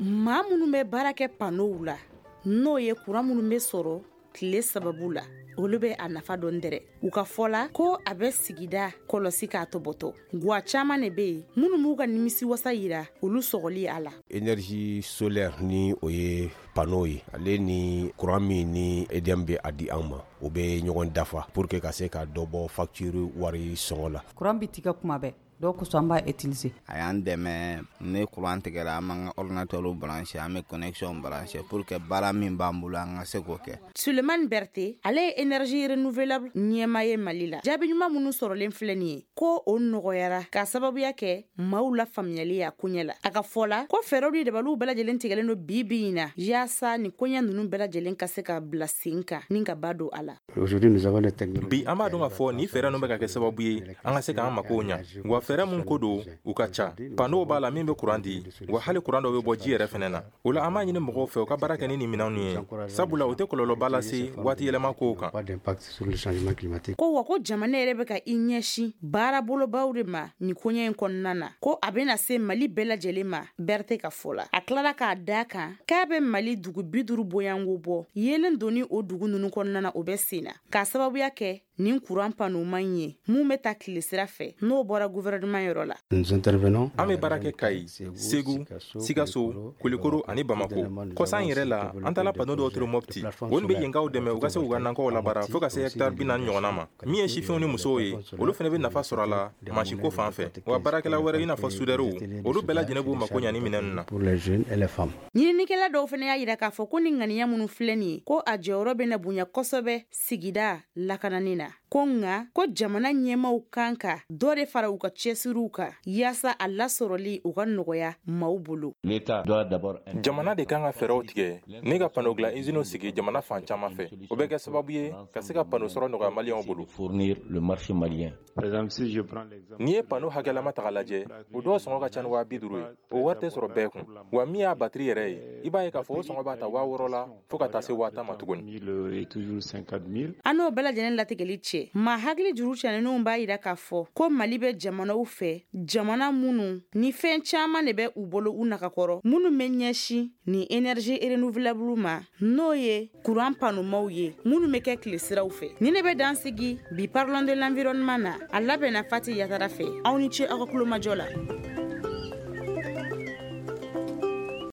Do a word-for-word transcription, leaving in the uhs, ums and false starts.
maa minnu bɛ baara kɛ panow la n'o ye kuran minnu bɛ sɔrɔ tile sababu la olu bɛ a nafa dɔn dɛrɛ u ka fɔla ko a bɛ sigida kɔlɔsi k'a tɔbɔtɔ gwa caman de bɛ yen minnu b'u ka nimisi wasa yira olu sɔgɔli a la. Énergie solaire ni o ye pano ye ale ni courant min ni E D M bɛ a di an ma o bɛ ɲɔgɔn dafa pour que ka se ka dɔ bɔ facture wari sɔngɔ la. Courant bi tigɛ kuma bɛɛ dɔw kosɔn an b'a utiliser. A y'an dɛmɛ ne courant tigɛra an b'an ka ordinateur branché an bɛ connexion branché pour que baara min b'an bolo an ka se k'o kɛ. Sulemani Berté ale ye énergie renouvelable ɲɛmaa ye Mali la. Jaabi ɲuman minnu sɔrɔlen filɛ nin ye ko o nɔgɔyara ka sababuya kɛ maaw la faamuyali a koɲɛ la. A ka fɔla ko fɛɛrɛw ni dabaliw bɛɛ lajɛlen tigɛlen don bi bi in na yaasa ni koɲɛ ninnu bɛɛ lajɛlen ka se ka bila sen kan ni ka ba don a la. Bi an b'a dɔn ka fɔ ni fɛɛrɛ ninnu bɛ ka kɛ sababu ye an ka se k'an mako ɲa wa fɛɛrɛ mun ko don u ka ca pano b'a la min bɛ courant di wa hali courant dɔ bɛ bɔ ji yɛrɛ fɛnɛ na o la an b'a ɲini mɔgɔw fɛ u ka baara kɛ ni nin minɛnw ye sabula o tɛ kɔlɔlɔba lase waati yɛlɛma kow kan. Ko wa ko jamana yɛrɛ bɛ ka i ɲɛsin baara bolobaw de ma ni koɲɛ in kɔnɔna na ko a bɛna se Mali bɛɛ lajɛlen ma Berté ka fɔ la. A tilala k'a da kan k'a bɛ Mali dugu bi duuru boyango bɔ yelen doni o dugu ninnu kɔnɔna na o bɛ sen na k'a sababuya kɛ nin courant pano man ɲɛ mun bɛ ta tile sira fɛ n'o bɔra gouvernement yɔrɔ la. An bɛ baara kɛ Kayi, Segu, Sikaso, Kulikoro ani Bamako. Kɔsan yɛrɛ la an taala pano dɔw turu Mopti olu bɛ yenkaw dɛmɛ u ka se u ka nakɔw labaara fo ka se hectare bi naani ɲɔgɔnna ma. Min ye sifinw ni musow ye olu fɛnɛ bɛ nafa sɔrɔ a la mansinko fan fɛ wa baarakɛla wɛrɛ i n'a fɔ soudɛrɛw olu bɛɛ lajɛlen b'u mako ɲa ni minɛn na. Ɲininikɛla dɔw fɛnɛ y'a yira k'a fɔ ko ni ŋaniya minnu filɛ nin ye ko a jɔyɔrɔ bɛna bonya kosɛbɛ sigida lakanani na ko nka ko jamana ɲɛmaw kan ka dɔ de fara u ka cɛsiriw kan yaasa a lasɔrɔli u ka nɔgɔya maaw bolo. Jamana de kan ka fɛɛrɛw tigɛ ne ka pano dilan usine sigi jamana fan caman fɛ o bɛ kɛ sababu ye ka se ka pano sɔrɔ nɔgɔya maliyɛnw bolo. N'i ye pano hakɛlama ta k'a lajɛ o dɔw sɔngɔ ka ca ni waa bi duuru ye o wari tɛ sɔrɔ bɛɛ kun wa min y'a batiri yɛrɛ ye i b'a ye k'a fɔ o sɔngɔ b'a ta waa wɔɔrɔ la fo ka taa se waa tan ma tuguni. An n'o bɛɛ lajɛlen latigɛli cɛ maa hakili juru cɛnenw b'a yira k'a fɔ ko Mali bɛ jamanaw fɛ jamana minnu ni fɛn caman de bɛ u bolo u nagakɔrɔ minnu bɛ ɲɛsin ni énergie renouvelable ma n'o ye courant panomaw ye minnu bɛ kɛ tile siraw fɛ. Ni ne bɛ dan sigi bi parlons de l'environnement na a labɛnna Fati Yatara fɛ aw ni ce aw ka kulomajɔ la.